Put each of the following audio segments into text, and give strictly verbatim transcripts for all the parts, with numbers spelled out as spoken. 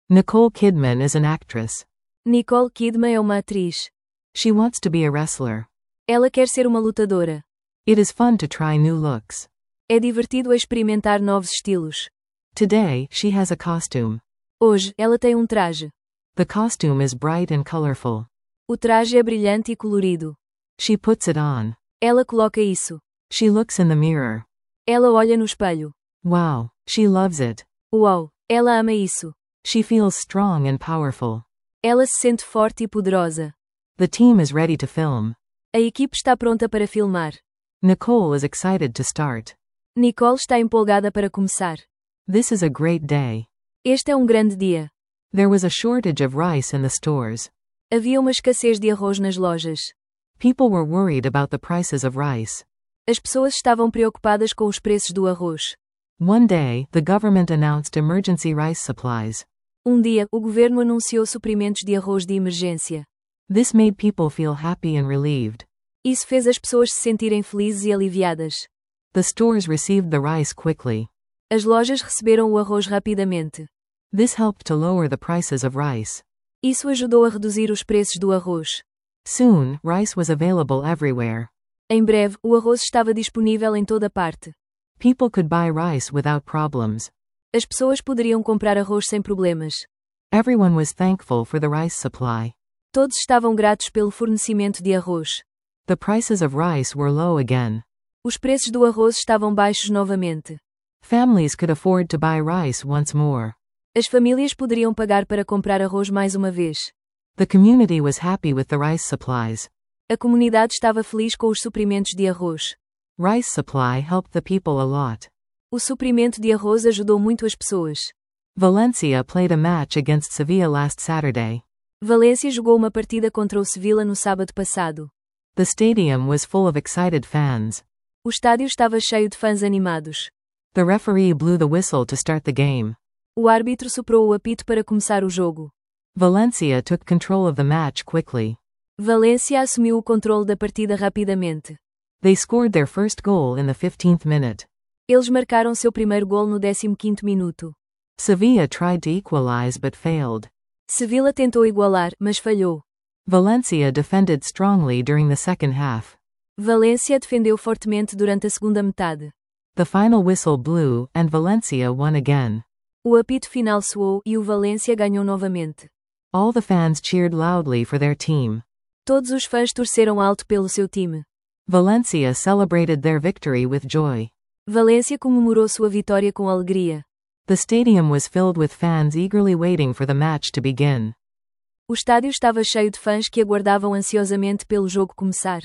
Nicole Kidman is an actress. Nicole Kidman é uma atriz. She wants to be a wrestler. Ela quer ser uma lutadora. It is fun to try new looks. É divertido experimentar novos estilos. Today, she has a costume. Hoje, ela tem um traje. The costume is bright and colorful. O traje é brilhante e colorido. She puts it on. Ela coloca isso. She looks in the mirror. Ela olha no espelho. Wow, she loves it. Uau, ela ama isso. She feels strong and powerful. Ela se sente forte e poderosa. The team is ready to film. A equipe está pronta para filmar. Nicole is excited to start. Nicole está empolgada para começar. This is a great day. Este é um grande dia. There was a shortage of rice in the stores. Havia uma escassez de arroz nas lojas. People were worried about the prices of rice. As pessoas estavam preocupadas com os preços do arroz. One day, the government announced emergency rice supplies. Um dia, o governo anunciou suprimentos de arroz de emergência. This made people feel happy and relieved. Isso fez as pessoas se sentirem felizes e aliviadas. The stores received the rice quickly. As lojas receberam o arroz rapidamente. This helped to lower the prices of rice. Isso ajudou a reduzir os preços do arroz. Soon, rice was available everywhere. Em breve, o arroz estava disponível em toda parte. People could buy rice without problems. As pessoas poderiam comprar arroz sem problemas. Everyone was thankful for the rice supply. Todos estavam gratos pelo fornecimento de arroz. The prices of rice were low again. Os preços do arroz estavam baixos novamente. Families could afford to buy rice once more. As famílias poderiam pagar para comprar arroz mais uma vez. The community was happy with the rice supplies. A comunidade estava feliz com os suprimentos de arroz. Rice supply helped the people a lot. O suprimento de arroz ajudou muito as pessoas. Valencia played a match against Sevilla last Saturday. Valência jogou uma partida contra o Sevilla no sábado passado. The stadium was full of excited fans. O estádio estava cheio de fãs animados. The referee blew the whistle to start the game. O árbitro soprou o apito para começar o jogo. Valencia took control of the match quickly. Valência assumiu o controle da partida rapidamente. They scored their first goal in the fifteenth minute. Eles marcaram seu primeiro gol no décimo quinto minuto. Sevilla tried to equalize but failed. Sevilla tentou igualar, mas falhou. Valencia defended strongly during the second half. Valência defendeu fortemente durante a segunda metade. The final whistle blew, and Valencia won again. O apito final soou e o Valência ganhou novamente. All the fans cheered loudly for their team. Todos os fãs torceram alto pelo seu time. Valencia celebrated their victory with joy. Valência comemorou sua vitória com alegria. The stadium was filled with fans eagerly waiting for the match to begin. O estádio estava cheio de fãs que aguardavam ansiosamente pelo jogo começar.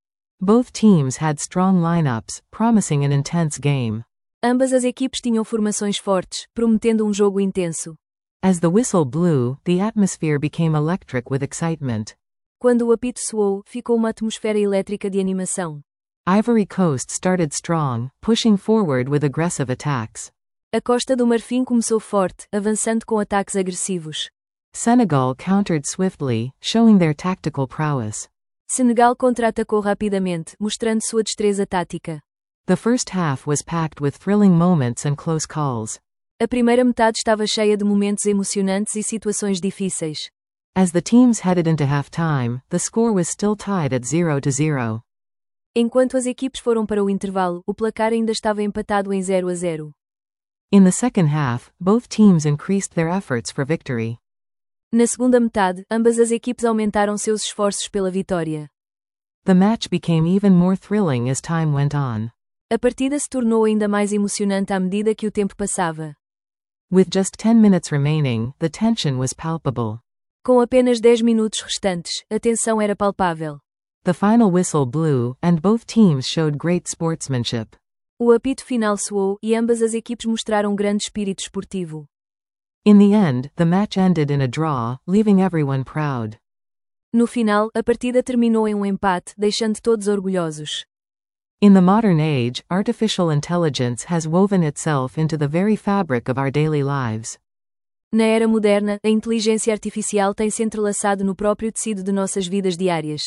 Both teams had strong lineups, promising an intense game. Ambas as equipes tinham formações fortes, prometendo um jogo intenso. As the whistle blew, the atmosphere became electric with excitement. Quando o apito soou, ficou uma atmosfera elétrica de animação. Ivory Coast started strong, pushing forward with aggressive attacks. A Costa do Marfim começou forte, avançando com ataques agressivos. Senegal countered swiftly, showing their tactical prowess. Senegal contra-atacou rapidamente, mostrando sua destreza tática. The first half was packed with thrilling moments and close calls. A primeira metade estava cheia de momentos emocionantes e situações difíceis. As the teams headed into halftime, the score was still tied at zero to zero. Enquanto as equipes foram para o intervalo, o placar ainda estava empatado em zero a zero. In the second half, both teams increased their efforts for victory. Na segunda metade, ambas as equipes aumentaram seus esforços pela vitória. The match became even more thrilling as time went on. A partida se tornou ainda mais emocionante à medida que o tempo passava. With just ten minutes remaining, the tension was palpable. Com apenas dez minutos restantes, a tensão era palpável. The final whistle blew, and both teams showed great sportsmanship. O apito final soou e ambas as equipes mostraram grande espírito esportivo. In the end, the match ended in a draw, leaving everyone proud. No final, a partida terminou em um empate, deixando todos orgulhosos. In the modern age, artificial intelligence has woven itself into the very fabric of our daily lives. Na era moderna, a inteligência artificial tem se entrelaçado no próprio tecido de nossas vidas diárias.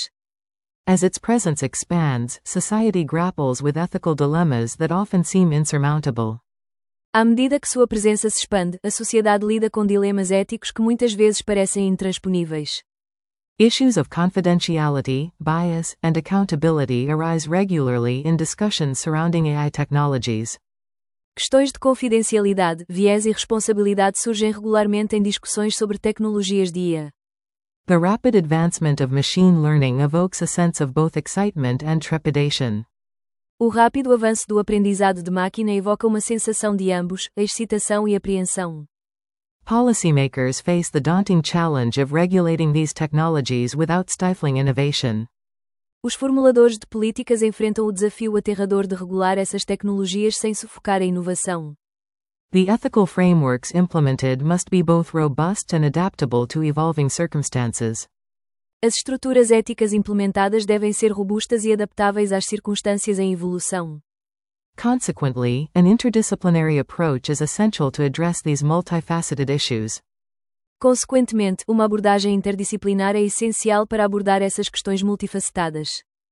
As its presence expands, society grapples with ethical dilemmas that often seem insurmountable. À medida que sua presença se expande, a sociedade lida com dilemas éticos que muitas vezes parecem intransponíveis. Issues of confidentiality, bias, and accountability arise regularly in discussions surrounding A I technologies. Questões de confidencialidade, viés e responsabilidade surgem regularmente em discussões sobre tecnologias de I A. The rapid advancement of machine learning evokes a sense of both excitement and trepidation. O rápido avanço do aprendizado de máquina evoca uma sensação de ambos, a excitação e apreensão. Policymakers face the daunting challenge of regulating these technologies without stifling innovation. Os formuladores de políticas enfrentam o desafio aterrador de regular essas tecnologias sem sufocar a inovação. The ethical frameworks implemented must be both robust and adaptable to evolving circumstances. As estruturas éticas implementadas devem ser robustas e adaptáveis às circunstâncias em evolução. Consequently, an interdisciplinary approach is essential to address these multifaceted issues. Consequentemente, uma abordagem interdisciplinar é essencial para abordar essas questões multifacetadas.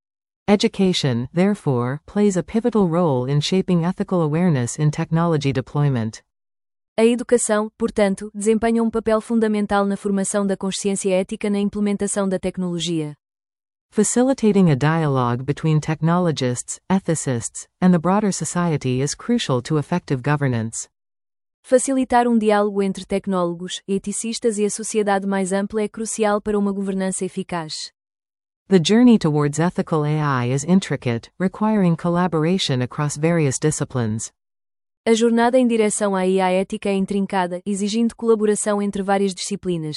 Education, therefore, plays a pivotal role in shaping ethical awareness in technology deployment. A educação, portanto, desempenha um papel fundamental na formação da consciência ética na implementação da tecnologia. Facilitating a dialogue between technologists, ethicists, and the broader society is crucial to effective governance. Facilitar um diálogo entre tecnólogos, eticistas e a sociedade mais ampla é crucial para uma governança eficaz. The journey towards ethical A I is intricate, requiring collaboration across various disciplines. A jornada em direção à I A ética é intrincada, exigindo colaboração entre várias disciplinas.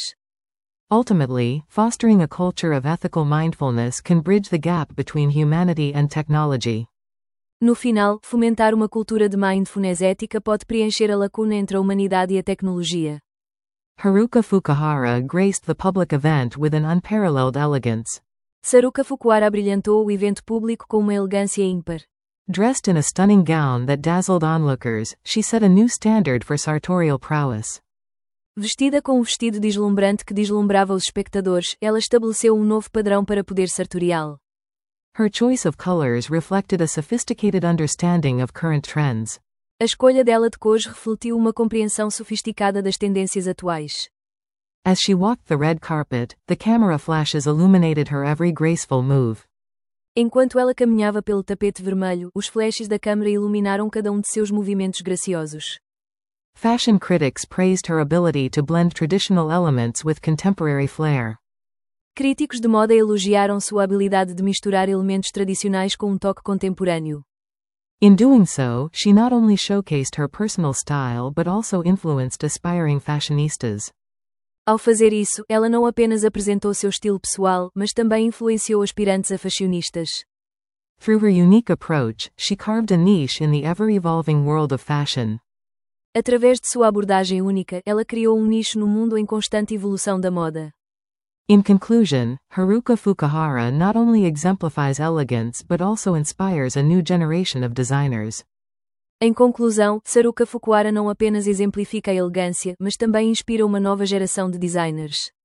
Ultimately, fostering a culture of ethical mindfulness can bridge the gap between humanity and technology. No final, fomentar uma cultura de mindfulness ética pode preencher a lacuna entre a humanidade e a tecnologia. Haruka Fukuhara graced the public event with an unparalleled elegance. Saruka Fukuhara brilhantou o evento público com uma elegância ímpar. Dressed in a stunning gown that dazzled onlookers, she set a new standard for sartorial prowess. Vestida com um vestido deslumbrante que deslumbrava os espectadores, ela estabeleceu um novo padrão para poder sartorial. Her choice of colors reflected a sophisticated understanding of current trends. A escolha dela de cores refletiu uma compreensão sofisticada das tendências atuais. As she walked the red carpet, the camera flashes illuminated her every graceful move. Enquanto ela caminhava pelo tapete vermelho, os flashes da câmera iluminaram cada um de seus movimentos graciosos. Fashion critics praised her ability to blend traditional elements with contemporary flair. Críticos de moda elogiaram sua habilidade de misturar elementos tradicionais com um toque contemporâneo. In doing so, she not only showcased her personal style but also influenced aspiring fashionistas. Ao fazer isso, ela não apenas apresentou seu estilo pessoal, mas também influenciou aspirantes a fashionistas. Through her unique approach, she carved a niche in the ever-evolving world of fashion. Através de sua abordagem única, ela criou um nicho no mundo em constante evolução da moda. In conclusion, Haruka Fukuhara not only exemplifies elegance but also inspires a new generation of designers. Em conclusão, Saruka Fukuhara não apenas exemplifica a elegância, mas também inspira uma nova geração de designers.